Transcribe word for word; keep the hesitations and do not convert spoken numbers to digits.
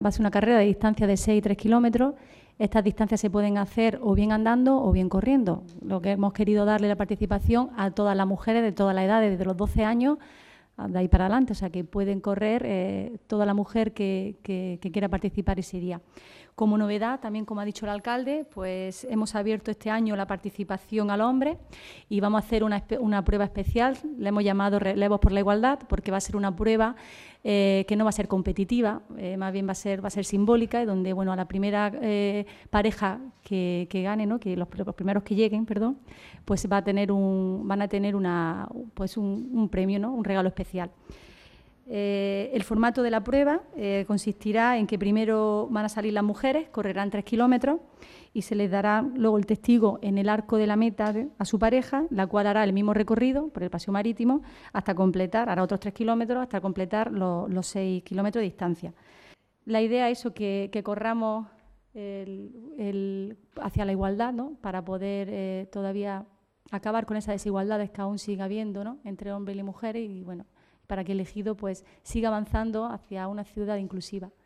Va a ser una carrera de distancia de seis y tres kilómetros. Estas distancias se pueden hacer o bien andando o bien corriendo. Lo que hemos querido darle la participación a todas las mujeres de todas las edades, desde los doce años de ahí para adelante, o sea que pueden correr eh, toda la mujer que, que, que quiera participar ese día. Como novedad, también como ha dicho el alcalde, pues hemos abierto este año la participación al hombre y vamos a hacer una, una prueba especial, le hemos llamado Relevos por la Igualdad, porque va a ser una prueba eh, que no va a ser competitiva, eh, más bien va a ser, va a ser simbólica, donde bueno, a la primera eh, pareja que, que gane, ¿no? que los, los primeros que lleguen, perdón, pues va a tener un, van a tener una, pues un, un premio, ¿no? Un regalo especial. Eh, el formato de la prueba eh, consistirá en que primero van a salir las mujeres, correrán tres kilómetros y se les dará luego el testigo en el arco de la meta de, a su pareja, la cual hará el mismo recorrido por el paseo marítimo hasta completar, hará otros tres kilómetros hasta completar los, los seis kilómetros de distancia. La idea es eso, que, que corramos el, el, hacia la igualdad, ¿no? Para poder eh, todavía acabar con esas desigualdades que aún sigue habiendo, ¿no? Entre hombres y mujeres y bueno, para que el ejido pues siga avanzando hacia una ciudad inclusiva.